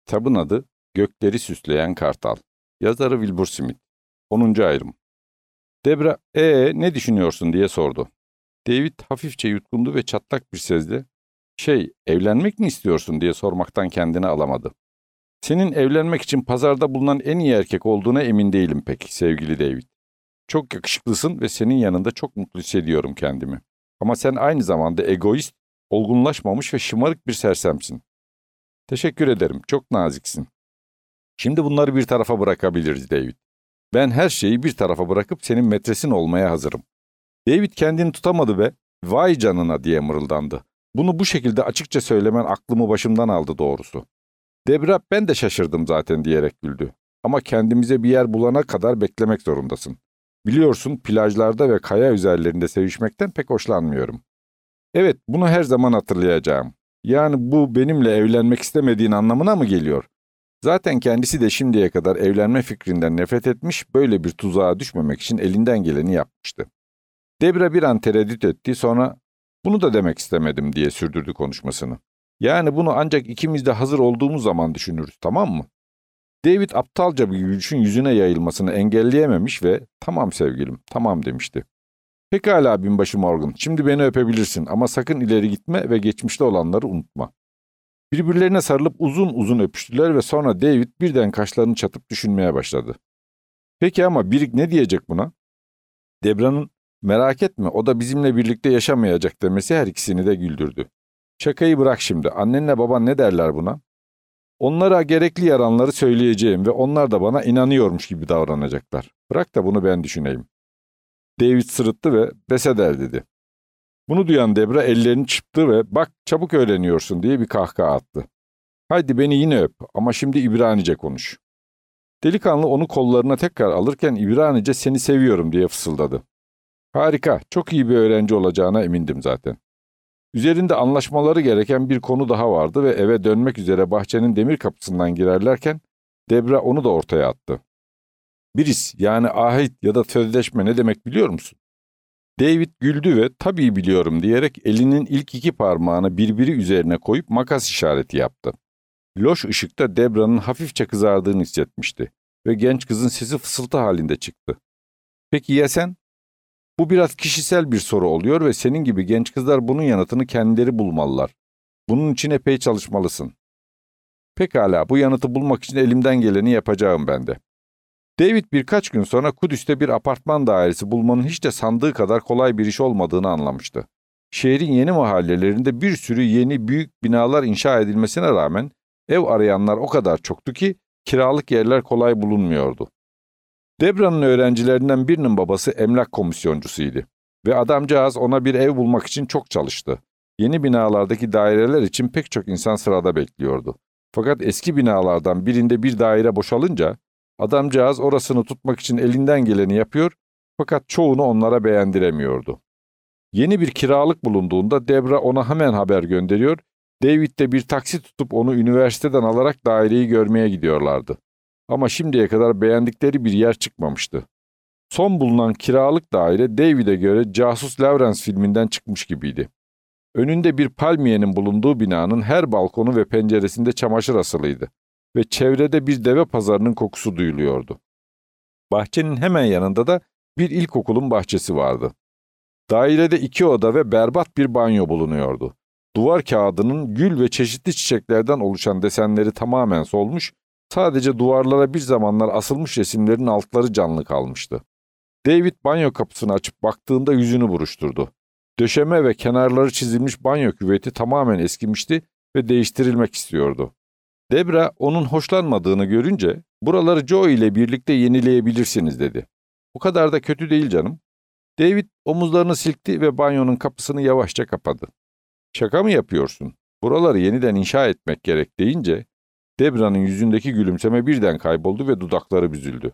Kitabın adı Gökleri Süsleyen Kartal. Yazarı Wilbur Smith. 10. ayrım. Debra, ne düşünüyorsun diye sordu. David hafifçe yutkundu ve çatlak bir sesle, evlenmek mi istiyorsun diye sormaktan kendini alamadı. Senin evlenmek için pazarda bulunan en iyi erkek olduğuna emin değilim pek sevgili David. Çok yakışıklısın ve senin yanında çok mutlu hissediyorum kendimi. Ama sen aynı zamanda egoist, olgunlaşmamış ve şımarık bir sersemsin. Teşekkür ederim, çok naziksin. Şimdi bunları bir tarafa bırakabiliriz David. Ben her şeyi bir tarafa bırakıp senin metresin olmaya hazırım. David kendini tutamadı ve "Vay canına" diye mırıldandı. Bunu bu şekilde açıkça söylemen aklımı başımdan aldı doğrusu. Debra, ben de şaşırdım zaten diyerek güldü. Ama kendimize bir yer bulana kadar beklemek zorundasın. Biliyorsun plajlarda ve kaya üzerlerinde sevişmekten pek hoşlanmıyorum. Evet, bunu her zaman hatırlayacağım. Yani bu benimle evlenmek istemediğin anlamına mı geliyor? Zaten kendisi de şimdiye kadar evlenme fikrinden nefret etmiş, böyle bir tuzağa düşmemek için elinden geleni yapmıştı. Debra bir an tereddüt etti, sonra "Bunu da demek istemedim" diye sürdürdü konuşmasını. Yani bunu ancak ikimiz de hazır olduğumuz zaman düşünürüz, tamam mı? David aptalca bir gülüşün yüzüne yayılmasını engelleyememiş ve "Tamam sevgilim, tamam" demişti. "Pekala binbaşı Morgan, şimdi beni öpebilirsin ama sakın ileri gitme ve geçmişte olanları unutma." Birbirlerine sarılıp uzun uzun öpüştüler ve sonra David birden kaşlarını çatıp düşünmeye başladı. Peki ama Birik ne diyecek buna? Debra'nın "Merak etme, o da bizimle birlikte yaşamayacak" demesi her ikisini de güldürdü. "Şakayı bırak şimdi, annenle baban ne derler buna?" "Onlara gerekli yaranları söyleyeceğim ve onlar da bana inanıyormuş gibi davranacaklar. Bırak da bunu ben düşüneyim." David sırıttı ve "Pes eder" dedi. Bunu duyan Debra ellerini çırptı ve "Bak çabuk öğreniyorsun" diye bir kahkaha attı. "Haydi beni yine öp ama şimdi İbranice konuş." Delikanlı onu kollarına tekrar alırken İbranice "Seni seviyorum" diye fısıldadı. Harika, çok iyi bir öğrenci olacağına emindim zaten. Üzerinde anlaşmaları gereken bir konu daha vardı ve eve dönmek üzere bahçenin demir kapısından girerlerken Debra onu da ortaya attı. "Biriz, yani ahit ya da sözleşme ne demek biliyor musun?" David güldü ve "Tabii biliyorum" diyerek elinin ilk iki parmağını birbiri üzerine koyup makas işareti yaptı. Loş ışıkta Debra'nın hafifçe kızardığını hissetmişti ve genç kızın sesi fısıltı halinde çıktı. "Peki ya sen?" "Bu biraz kişisel bir soru oluyor ve senin gibi genç kızlar bunun yanıtını kendileri bulmalılar. Bunun için epey çalışmalısın." "Pekala, bu yanıtı bulmak için elimden geleni yapacağım ben de." David birkaç gün sonra Kudüs'te bir apartman dairesi bulmanın hiç de sandığı kadar kolay bir iş olmadığını anlamıştı. Şehrin yeni mahallelerinde bir sürü yeni büyük binalar inşa edilmesine rağmen ev arayanlar o kadar çoktu ki kiralık yerler kolay bulunmuyordu. Debra'nın öğrencilerinden birinin babası emlak komisyoncusuydu ve adamcağız ona bir ev bulmak için çok çalıştı. Yeni binalardaki daireler için pek çok insan sırada bekliyordu. Fakat eski binalardan birinde bir daire boşalınca adamcağız orasını tutmak için elinden geleni yapıyor fakat çoğunu onlara beğendiremiyordu. Yeni bir kiralık bulunduğunda Debra ona hemen haber gönderiyor, David de bir taksi tutup onu üniversiteden alarak daireyi görmeye gidiyorlardı. Ama şimdiye kadar beğendikleri bir yer çıkmamıştı. Son bulunan kiralık daire David'e göre Casus Lawrence filminden çıkmış gibiydi. Önünde bir palmiyenin bulunduğu binanın her balkonu ve penceresinde çamaşır asılıydı ve çevrede bir deve pazarının kokusu duyuluyordu. Bahçenin hemen yanında da bir ilkokulun bahçesi vardı. Dairede 2 oda ve berbat bir banyo bulunuyordu. Duvar kağıdının gül ve çeşitli çiçeklerden oluşan desenleri tamamen solmuş, sadece duvarlara bir zamanlar asılmış resimlerin altları canlı kalmıştı. David banyo kapısını açıp baktığında yüzünü buruşturdu. Döşeme ve kenarları çizilmiş banyo küveti tamamen eskimişti ve değiştirilmek istiyordu. Debra onun hoşlanmadığını görünce "Buraları Joe ile birlikte yenileyebilirsiniz" dedi. "O kadar da kötü değil canım." David omuzlarını silkti ve banyonun kapısını yavaşça kapadı. "Şaka mı yapıyorsun? Buraları yeniden inşa etmek gerek" deyince Debra'nın yüzündeki gülümseme birden kayboldu ve dudakları büzüldü.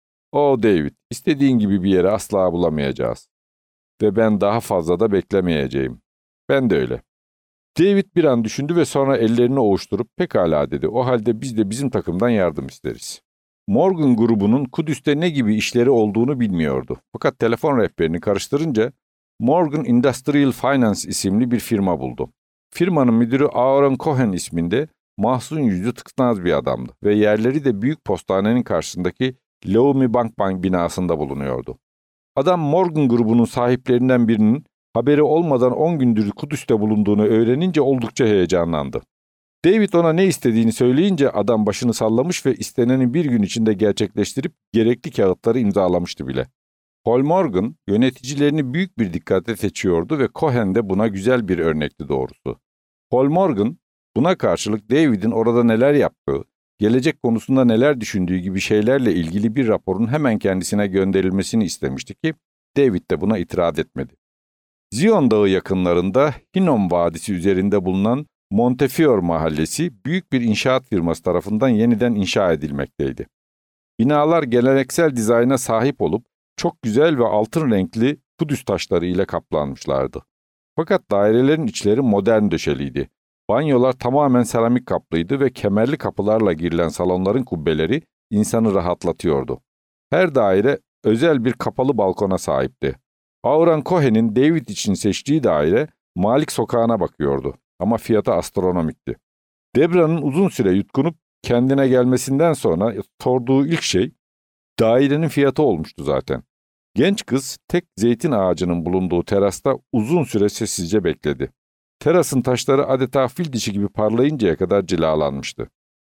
"O David, istediğin gibi bir yere asla bulamayacağız. Ve ben daha fazla da beklemeyeceğim." "Ben de öyle." David bir an düşündü ve sonra ellerini ovuşturup "Pekala" dedi. "O halde biz de bizim takımdan yardım isteriz." Morgan grubunun Kudüs'te ne gibi işleri olduğunu bilmiyordu. Fakat telefon rehberini karıştırınca Morgan Industrial Finance isimli bir firma buldu. Firmanın müdürü Aaron Cohen isminde mahzun yüzlü tıknaz bir adamdı ve yerleri de büyük postanenin karşısındaki Leumi Bank binasında bulunuyordu. Adam Morgan grubunun sahiplerinden birinin haberi olmadan 10 gündür Kudüs'te bulunduğunu öğrenince oldukça heyecanlandı. David ona ne istediğini söyleyince adam başını sallamış ve isteneni bir gün içinde gerçekleştirip gerekli kağıtları imzalamıştı bile. Paul Morgan yöneticilerini büyük bir dikkatle seçiyordu ve Cohen de buna güzel bir örnekti doğrusu. Paul Morgan buna karşılık David'in orada neler yaptığı, gelecek konusunda neler düşündüğü gibi şeylerle ilgili bir raporun hemen kendisine gönderilmesini istemişti ki David de buna itiraz etmedi. Zion Dağı yakınlarında Hinnom Vadisi üzerinde bulunan Montefiore mahallesi büyük bir inşaat firması tarafından yeniden inşa edilmekteydi. Binalar geleneksel dizayna sahip olup çok güzel ve altın renkli Kudüs taşları ile kaplanmışlardı. Fakat dairelerin içleri modern döşeliydi. Banyolar tamamen seramik kaplıydı ve kemerli kapılarla girilen salonların kubbeleri insanı rahatlatıyordu. Her daire özel bir kapalı balkona sahipti. Auran Cohen'in David için seçtiği daire Malik Sokağı'na bakıyordu ama fiyatı astronomikti. Debra'nın uzun süre yutkunup kendine gelmesinden sonra sorduğu ilk şey dairenin fiyatı olmuştu zaten. Genç kız tek zeytin ağacının bulunduğu terasta uzun süre sessizce bekledi. Terasın taşları adeta fil dişi gibi parlayıncaya kadar cilalanmıştı.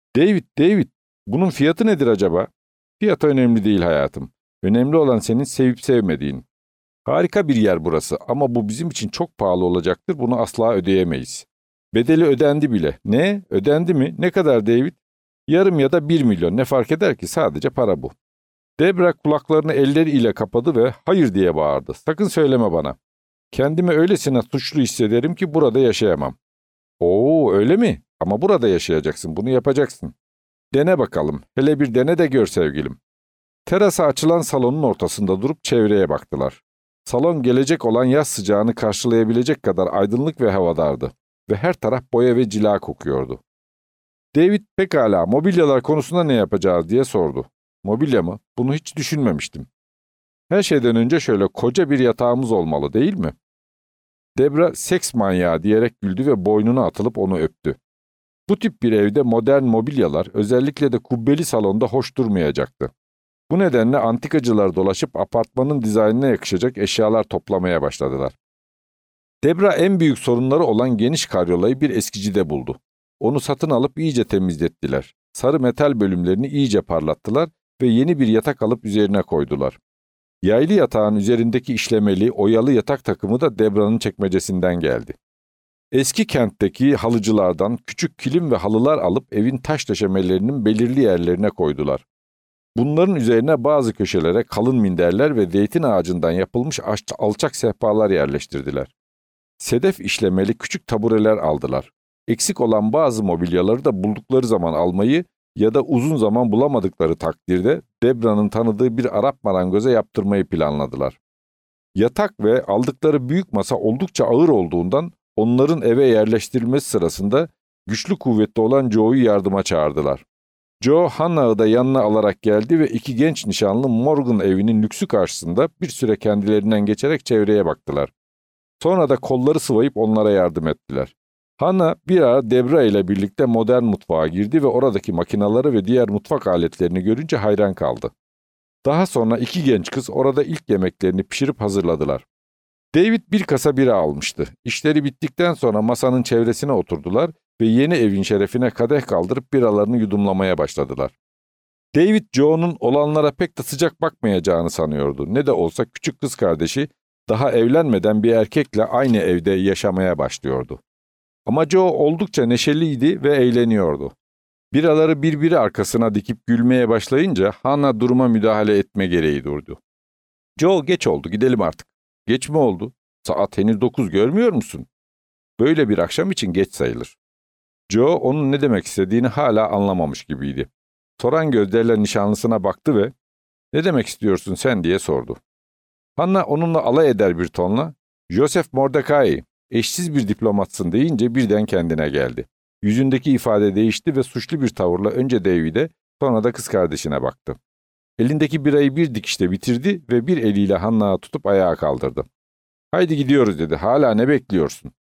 David, bunun fiyatı nedir acaba? Fiyatı önemli değil hayatım. Önemli olan senin sevip sevmediğin. Harika bir yer burası ama bu bizim için çok pahalı olacaktır, bunu asla ödeyemeyiz. Bedeli ödendi bile. Ne? Ödendi mi? Ne kadar David? Yarım ya da 1 milyon, ne fark eder ki, sadece para bu. Debra kulaklarını elleriyle kapadı ve hayır diye bağırdı. Sakın söyleme bana. Kendimi öylesine suçlu hissederim ki burada yaşayamam. Oo, öyle mi? Ama burada yaşayacaksın, bunu yapacaksın. Dene bakalım, hele bir dene de gör sevgilim. Terasa açılan salonun ortasında durup çevreye baktılar. Salon gelecek olan yaz sıcağını karşılayabilecek kadar aydınlık ve havadardı ve her taraf boya ve cila kokuyordu. David pekala mobilyalar konusunda ne yapacağız diye sordu. Mobilya mı? Bunu hiç düşünmemiştim. Her şeyden önce şöyle koca bir yatağımız olmalı değil mi? Debra seks manyağı diyerek güldü ve boynuna atılıp onu öptü. Bu tip bir evde modern mobilyalar özellikle de kubbeli salonda hoş durmayacaktı. Bu nedenle antikacılar dolaşıp apartmanın dizaynına yakışacak eşyalar toplamaya başladılar. Debra en büyük sorunları olan geniş karyolayı bir eskicide buldu. Onu satın alıp iyice temizlettiler. Sarı metal bölümlerini iyice parlattılar ve yeni bir yatak alıp üzerine koydular. Yaylı yatağın üzerindeki işlemeli, oyalı yatak takımı da Debra'nın çekmecesinden geldi. Eski kentteki halıcılardan küçük kilim ve halılar alıp evin taş döşemelerinin belirli yerlerine koydular. Bunların üzerine bazı köşelere kalın minderler ve zeytin ağacından yapılmış alçak sehpalar yerleştirdiler. Sedef işlemeli küçük tabureler aldılar. Eksik olan bazı mobilyaları da buldukları zaman almayı ya da uzun zaman bulamadıkları takdirde Debra'nın tanıdığı bir Arap marangoza yaptırmayı planladılar. Yatak ve aldıkları büyük masa oldukça ağır olduğundan onların eve yerleştirilmesi sırasında güçlü kuvvetli olan Joe'yu yardıma çağırdılar. Joe, Hannah'ı da yanına alarak geldi ve iki genç nişanlı Morgan evinin lüksü karşısında bir süre kendilerinden geçerek çevreye baktılar. Sonra da kolları sıvayıp onlara yardım ettiler. Hannah bir ara Debra ile birlikte modern mutfağa girdi ve oradaki makinaları ve diğer mutfak aletlerini görünce hayran kaldı. Daha sonra iki genç kız orada ilk yemeklerini pişirip hazırladılar. David bir kasa bira almıştı. İşleri bittikten sonra masanın çevresine oturdular ve yeni evin şerefine kadeh kaldırıp biralarını yudumlamaya başladılar. David, Joe'nun olanlara pek de sıcak bakmayacağını sanıyordu. Ne de olsa küçük kız kardeşi daha evlenmeden bir erkekle aynı evde yaşamaya başlıyordu. Ama Joe oldukça neşeliydi ve eğleniyordu. Biraları birbiri arkasına dikip gülmeye başlayınca Hannah duruma müdahale etme gereği duydu. Joe, geç oldu, gidelim artık. Geç mi oldu? Saat henüz 9, görmüyor musun? Böyle bir akşam için geç sayılır. Joe onun ne demek istediğini hala anlamamış gibiydi. Soran gözlerle nişanlısına baktı ve "Ne demek istiyorsun sen?" diye sordu. Hannah onunla alay eder bir tonla "Joseph Mordecai, eşsiz bir diplomatsın" deyince birden kendine geldi. Yüzündeki ifade değişti ve suçlu bir tavırla önce David'e sonra da kız kardeşine baktı. Elindeki birayı bir dikişte bitirdi ve bir eliyle Hannah'ı tutup ayağa kaldırdı. "Haydi gidiyoruz" dedi. "Hala ne bekliyorsun?"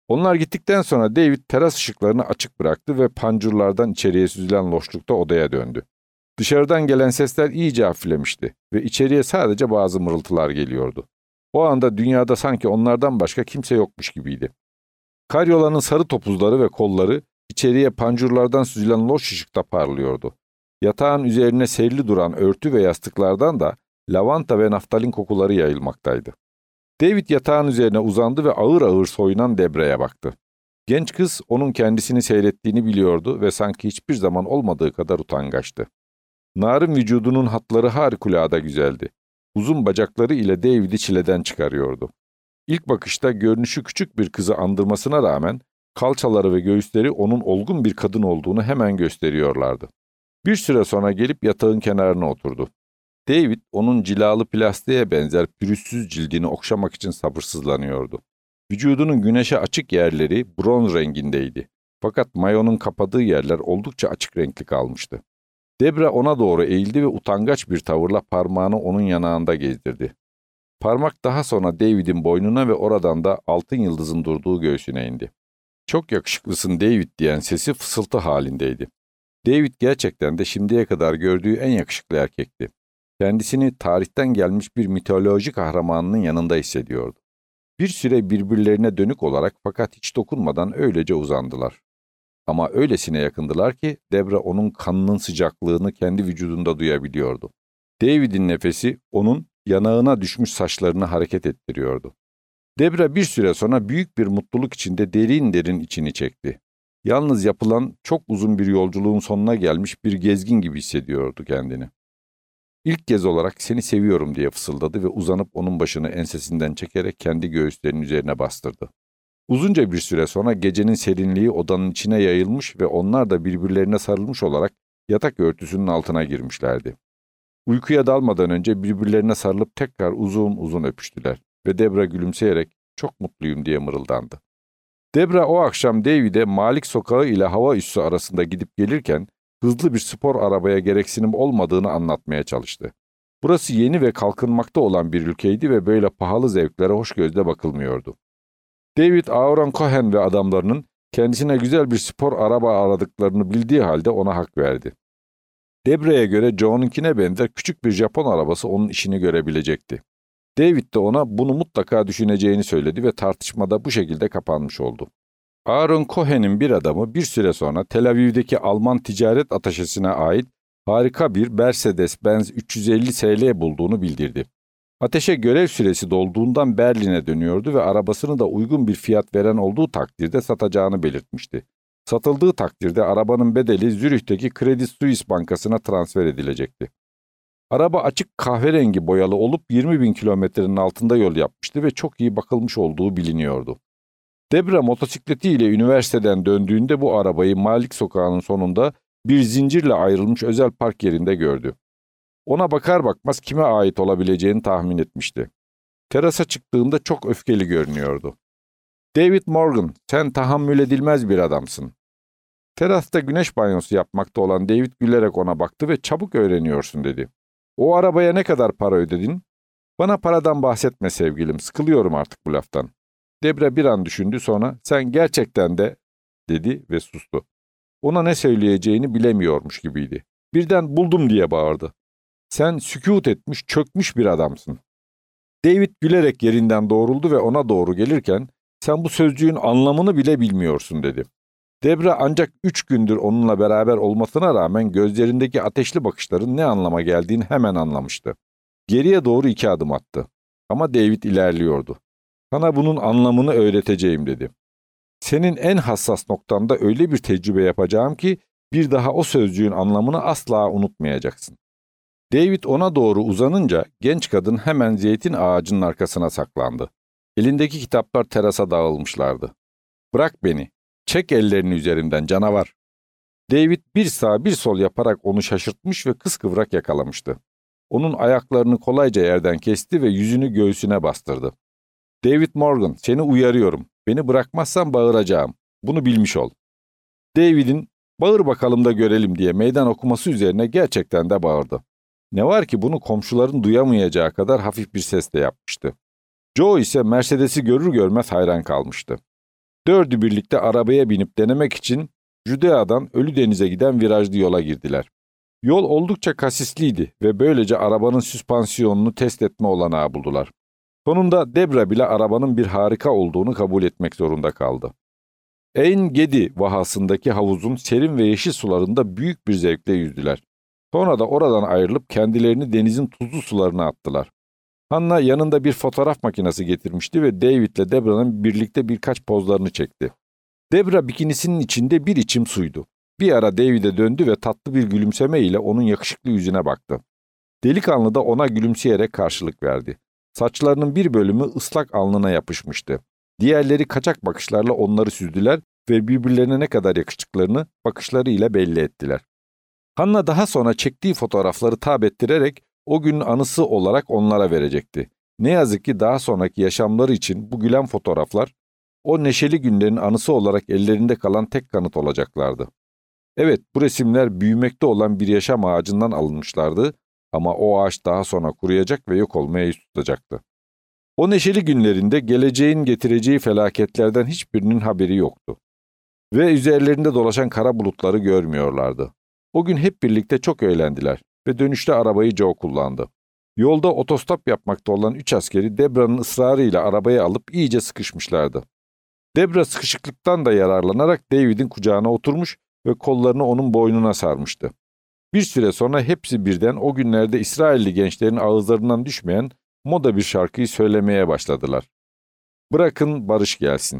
Onlar gittikten sonra David teras ışıklarını açık bıraktı ve pancurlardan içeriye süzülen loşlukta odaya döndü. Dışarıdan gelen sesler iyice hafiflemişti ve içeriye sadece bazı mırıltılar geliyordu. O anda dünyada sanki onlardan başka kimse yokmuş gibiydi. Karyolanın sarı topuzları ve kolları içeriye pancurlardan süzülen loş ışıkta parlıyordu. Yatağın üzerine serili duran örtü ve yastıklardan da lavanta ve naftalin kokuları yayılmaktaydı. David yatağın üzerine uzandı ve ağır ağır soyunan Debra'ya baktı. Genç kız onun kendisini seyrettiğini biliyordu ve sanki hiçbir zaman olmadığı kadar utangaçtı. Narin vücudunun hatları harikulade güzeldi. Uzun bacakları ile David'i çileden çıkarıyordu. İlk bakışta görünüşü küçük bir kızı andırmasına rağmen kalçaları ve göğüsleri onun olgun bir kadın olduğunu hemen gösteriyorlardı. Bir süre sonra gelip yatağın kenarına oturdu. David onun cilalı plastiğe benzer pürüzsüz cildini okşamak için sabırsızlanıyordu. Vücudunun güneşe açık yerleri bronz rengindeydi. Fakat mayonun kapadığı yerler oldukça açık renkli kalmıştı. Debra ona doğru eğildi ve utangaç bir tavırla parmağını onun yanağında gezdirdi. Parmak daha sonra David'in boynuna ve oradan da altın yıldızın durduğu göğsüne indi. "Çok yakışıklısın David" diyen sesi fısıltı halindeydi. David gerçekten de şimdiye kadar gördüğü en yakışıklı erkekti. Kendisini tarihten gelmiş bir mitoloji kahramanının yanında hissediyordu. Bir süre birbirlerine dönük olarak fakat hiç dokunmadan öylece uzandılar. Ama öylesine yakındılar ki Debra onun kanının sıcaklığını kendi vücudunda duyabiliyordu. David'in nefesi onun yanağına düşmüş saçlarını hareket ettiriyordu. Debra bir süre sonra büyük bir mutluluk içinde derin derin içini çekti. Yalnız yapılan çok uzun bir yolculuğun sonuna gelmiş bir gezgin gibi hissediyordu kendini. İlk kez olarak "Seni seviyorum" diye fısıldadı ve uzanıp onun başını ensesinden çekerek kendi göğüslerinin üzerine bastırdı. Uzunca bir süre sonra gecenin serinliği odanın içine yayılmış ve onlar da birbirlerine sarılmış olarak yatak örtüsünün altına girmişlerdi. Uykuya dalmadan önce birbirlerine sarılıp tekrar uzun uzun öpüştüler ve Debra gülümseyerek "Çok mutluyum" diye mırıldandı. Debra o akşam David'e Malik Sokağı ile hava üssü arasında gidip gelirken hızlı bir spor arabaya gereksinim olmadığını anlatmaya çalıştı. Burası yeni ve kalkınmakta olan bir ülkeydi ve böyle pahalı zevklere hoş gözle bakılmıyordu. David, Aaron Cohen ve adamlarının kendisine güzel bir spor araba aradıklarını bildiği halde ona hak verdi. Debra'ya göre Joe'nunkine benzer küçük bir Japon arabası onun işini görebilecekti. David de ona bunu mutlaka düşüneceğini söyledi ve tartışmada bu şekilde kapanmış oldu. Aaron Cohen'in bir adamı bir süre sonra Tel Aviv'deki Alman ticaret ataşesine ait harika bir Mercedes-Benz 350 SL bulduğunu bildirdi. Ateşe görev süresi dolduğundan Berlin'e dönüyordu ve arabasını da uygun bir fiyat veren olduğu takdirde satacağını belirtmişti. Satıldığı takdirde arabanın bedeli Zürih'teki Credit Suisse Bankası'na transfer edilecekti. Araba açık kahverengi boyalı olup 20.000 kilometrenin altında yol yapmıştı ve çok iyi bakılmış olduğu biliniyordu. Debra motosikletiyle üniversiteden döndüğünde bu arabayı Malik Sokağı'nın sonunda bir zincirle ayrılmış özel park yerinde gördü. Ona bakar bakmaz kime ait olabileceğini tahmin etmişti. Terasa çıktığında çok öfkeli görünüyordu. "David Morgan, sen tahammül edilmez bir adamsın." Terasta güneş banyosu yapmakta olan David gülerek ona baktı ve "Çabuk öğreniyorsun" dedi. "O arabaya ne kadar para ödedin?" "Bana paradan bahsetme sevgilim, sıkılıyorum artık bu laftan." Debra bir an düşündü, sonra "Sen gerçekten de" dedi ve sustu. Ona ne söyleyeceğini bilemiyormuş gibiydi. Birden "Buldum" diye bağırdı. "Sen sükût etmiş, çökmüş bir adamsın." David gülerek yerinden doğruldu ve ona doğru gelirken "Sen bu sözcüğün anlamını bile bilmiyorsun" dedi. Debra ancak 3 gündür onunla beraber olmasına rağmen gözlerindeki ateşli bakışların ne anlama geldiğini hemen anlamıştı. Geriye doğru 2 adım attı. Ama David ilerliyordu. "Sana bunun anlamını öğreteceğim" dedi. "Senin en hassas noktanda öyle bir tecrübe yapacağım ki bir daha o sözcüğün anlamını asla unutmayacaksın." David ona doğru uzanınca genç kadın hemen zeytin ağacının arkasına saklandı. Elindeki kitaplar terasa dağılmışlardı. "Bırak beni. Çek ellerini üzerimden canavar." David bir sağ bir sol yaparak onu şaşırtmış ve kıskıvrak yakalamıştı. Onun ayaklarını kolayca yerden kesti ve yüzünü göğsüne bastırdı. "David Morgan, seni uyarıyorum. Beni bırakmazsan bağıracağım. Bunu bilmiş ol." David'in "Bağır bakalım da görelim" diye meydan okuması üzerine gerçekten de bağırdı. Ne var ki bunu komşuların duyamayacağı kadar hafif bir sesle yapmıştı. Joe ise Mercedes'i görür görmez hayran kalmıştı. Dördü birlikte arabaya binip denemek için Judea'dan Ölüdeniz'e giden virajlı yola girdiler. Yol oldukça kasisliydi ve böylece arabanın süspansiyonunu test etme olanağı buldular. Sonunda Debra bile arabanın bir harika olduğunu kabul etmek zorunda kaldı. Ein Gedi vahasındaki havuzun serin ve yeşil sularında büyük bir zevkle yüzdüler. Sonra da oradan ayrılıp kendilerini denizin tuzlu sularına attılar. Hannah yanında bir fotoğraf makinesi getirmişti ve David'le Debra'nın birlikte birkaç pozlarını çekti. Debra bikinisinin içinde bir içim suydu. Bir ara David'e döndü ve tatlı bir gülümseme ile onun yakışıklı yüzüne baktı. Delikanlı da ona gülümseyerek karşılık verdi. Saçlarının bir bölümü ıslak alnına yapışmıştı. Diğerleri kaçak bakışlarla onları süzdüler ve birbirlerine ne kadar yakıştıklarını bakışlarıyla belli ettiler. Hannah daha sonra çektiği fotoğrafları tab ettirerek o günün anısı olarak onlara verecekti. Ne yazık ki daha sonraki yaşamları için bu gülen fotoğraflar, o neşeli günlerin anısı olarak ellerinde kalan tek kanıt olacaklardı. Evet, bu resimler büyümekte olan bir yaşam ağacından alınmışlardı ama o ağaç daha sonra kuruyacak ve yok olmaya yüz tutacaktı. O neşeli günlerinde geleceğin getireceği felaketlerden hiçbirinin haberi yoktu. Ve üzerlerinde dolaşan kara bulutları görmüyorlardı. O gün hep birlikte çok eğlendiler ve dönüşte arabayı Joe kullandı. Yolda otostop yapmakta olan 3 askeri Debra'nın ısrarıyla arabaya alıp iyice sıkışmışlardı. Debra sıkışıklıktan da yararlanarak David'in kucağına oturmuş ve kollarını onun boynuna sarmıştı. Bir süre sonra hepsi birden o günlerde İsrailli gençlerin ağızlarından düşmeyen moda bir şarkıyı söylemeye başladılar. Bırakın barış gelsin.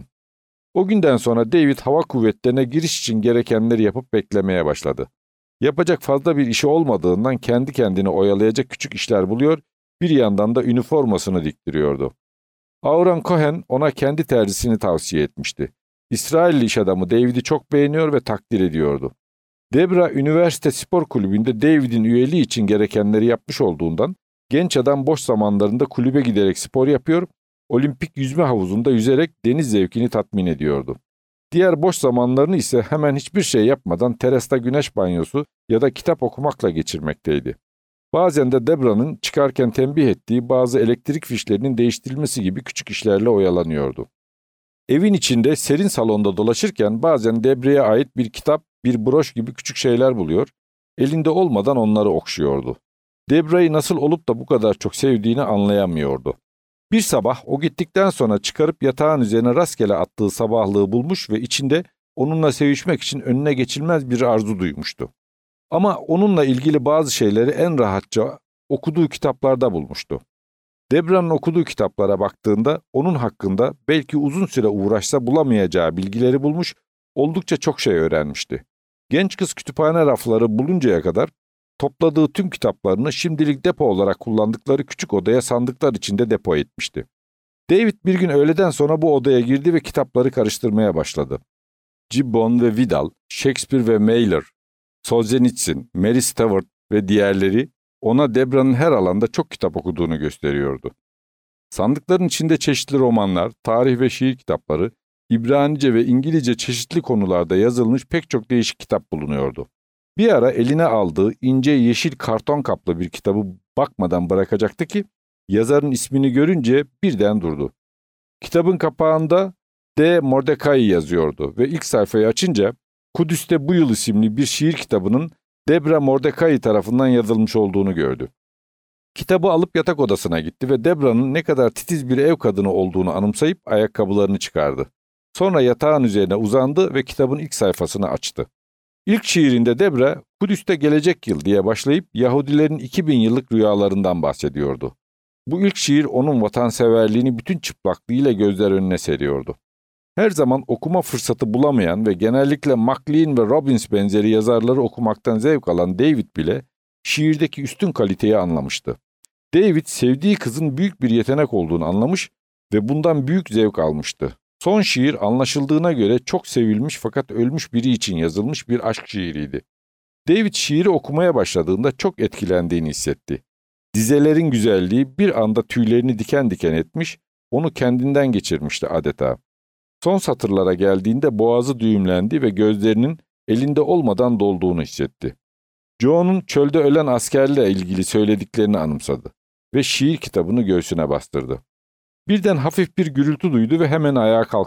O günden sonra David hava kuvvetlerine giriş için gerekenleri yapıp beklemeye başladı. Yapacak fazla bir işi olmadığından kendi kendini oyalayacak küçük işler buluyor, bir yandan da üniformasını diktiriyordu. Aaron Cohen ona kendi terzisini tavsiye etmişti. İsrailli iş adamı David'i çok beğeniyor ve takdir ediyordu. Debra üniversite spor kulübünde David'in üyeliği için gerekenleri yapmış olduğundan genç adam boş zamanlarında kulübe giderek spor yapıyor, olimpik yüzme havuzunda yüzerek deniz zevkini tatmin ediyordu. Diğer boş zamanlarını ise hemen hiçbir şey yapmadan terasta güneş banyosu ya da kitap okumakla geçirmekteydi. Bazen de Debra'nın çıkarken tembih ettiği bazı elektrik fişlerinin değiştirilmesi gibi küçük işlerle oyalanıyordu. Evin içinde serin salonda dolaşırken bazen Debra'ya ait bir kitap, bir broş gibi küçük şeyler buluyor, elinde olmadan onları okşuyordu. Debra'yı nasıl olup da bu kadar çok sevdiğini anlayamıyordu. Bir sabah o gittikten sonra çıkarıp yatağın üzerine rastgele attığı sabahlığı bulmuş ve içinde onunla sevişmek için önüne geçilmez bir arzu duymuştu. Ama onunla ilgili bazı şeyleri en rahatça okuduğu kitaplarda bulmuştu. Debra'nın okuduğu kitaplara baktığında onun hakkında belki uzun süre uğraşsa bulamayacağı bilgileri bulmuş, oldukça çok şey öğrenmişti. Genç kız kütüphane rafları buluncaya kadar topladığı tüm kitaplarını şimdilik depo olarak kullandıkları küçük odaya sandıklar içinde depo etmişti. David bir gün öğleden sonra bu odaya girdi ve kitapları karıştırmaya başladı. Gibbon ve Vidal, Shakespeare ve Mailer, Solzhenitsyn, Mary Stewart ve diğerleri ona Debra'nın her alanda çok kitap okuduğunu gösteriyordu. Sandıkların içinde çeşitli romanlar, tarih ve şiir kitapları, İbranice ve İngilizce çeşitli konularda yazılmış pek çok değişik kitap bulunuyordu. Bir ara eline aldığı ince yeşil karton kaplı bir kitabı bakmadan bırakacaktı ki yazarın ismini görünce birden durdu. Kitabın kapağında D. Mordecai yazıyordu ve ilk sayfayı açınca Kudüs'te bu yıl isimli bir şiir kitabının Debra Mordecai tarafından yazılmış olduğunu gördü. Kitabı alıp yatak odasına gitti ve Debra'nın ne kadar titiz bir ev kadını olduğunu anımsayıp ayakkabılarını çıkardı. Sonra yatağın üzerine uzandı ve kitabın ilk sayfasını açtı. İlk şiirinde Debra, Kudüs'te gelecek yıl diye başlayıp Yahudilerin 2000 yıllık rüyalarından bahsediyordu. Bu ilk şiir onun vatanseverliğini bütün çıplaklığıyla gözler önüne seriyordu. Her zaman okuma fırsatı bulamayan ve genellikle Maclean ve Robbins benzeri yazarları okumaktan zevk alan David bile şiirdeki üstün kaliteyi anlamıştı. David sevdiği kızın büyük bir yetenek olduğunu anlamış ve bundan büyük zevk almıştı. Son şiir anlaşıldığına göre çok sevilmiş fakat ölmüş biri için yazılmış bir aşk şiiriydi. David şiiri okumaya başladığında çok etkilendiğini hissetti. Dizelerin güzelliği bir anda tüylerini diken diken etmiş, onu kendinden geçirmişti adeta. Son satırlara geldiğinde boğazı düğümlendi ve gözlerinin elinde olmadan dolduğunu hissetti. Joe'nun çölde ölen askerle ilgili söylediklerini anımsadı ve şiir kitabını göğsüne bastırdı. Birden hafif bir gürültü duydu ve hemen ayağa kalkıp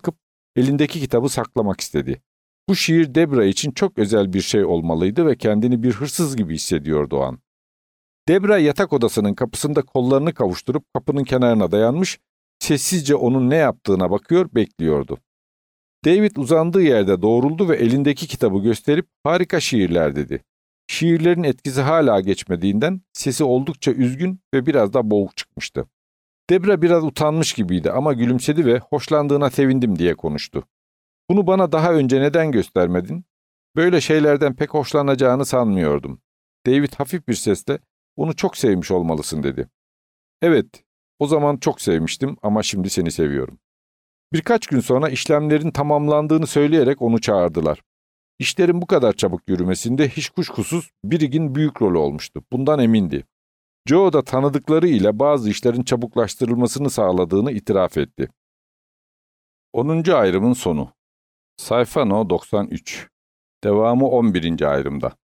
elindeki kitabı saklamak istedi. Bu şiir Debra için çok özel bir şey olmalıydı ve kendini bir hırsız gibi hissediyordu o an. Debra yatak odasının kapısında kollarını kavuşturup kapının kenarına dayanmış, sessizce onun ne yaptığına bakıyor, bekliyordu. David uzandığı yerde doğruldu ve elindeki kitabı gösterip "Harika şiirler" dedi. Şiirlerin etkisi hala geçmediğinden sesi oldukça üzgün ve biraz da boğuk çıkmıştı. Debra biraz utanmış gibiydi ama gülümsedi ve "Hoşlandığına sevindim" diye konuştu. "Bunu bana daha önce neden göstermedin? Böyle şeylerden pek hoşlanacağını sanmıyordum." David hafif bir sesle "Onu çok sevmiş olmalısın" dedi. "Evet, o zaman çok sevmiştim ama şimdi seni seviyorum." Birkaç gün sonra işlemlerin tamamlandığını söyleyerek onu çağırdılar. İşlerin bu kadar çabuk yürümesinde hiç kuşkusuz Brig'in büyük rolü olmuştu. Bundan emindi. Joe da tanıdıkları ile bazı işlerin çabuklaştırılmasını sağladığını itiraf etti. 10. ayrımın sonu. Sayfa No 93. Devamı 11. ayrımda.